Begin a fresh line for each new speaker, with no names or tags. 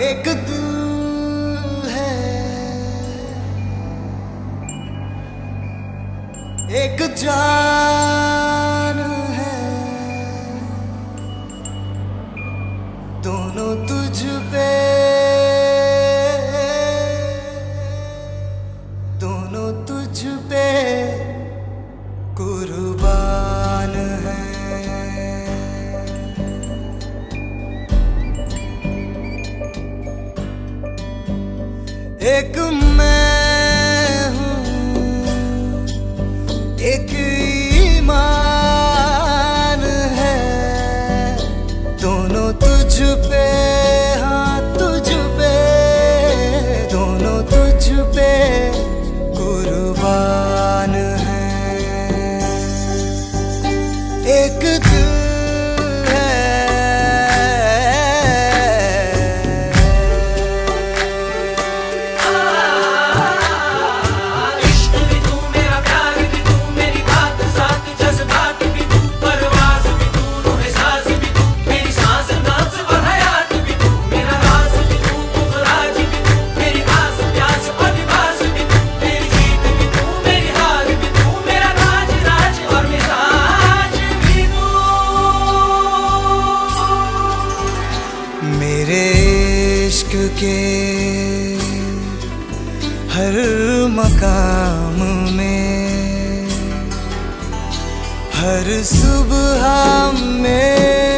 एक दिल है, एक जान है, दोनों तुझ पे, दोनों तुझ पे कुर्बान है। एक मैं हूँ, एक ईमान है, दोनों तुझ पे, हाँ तुझ पे, दोनों तुझ पे कुर्बान है। एक दिल मेरे इश्क के हर मकाम में, हर सुबह में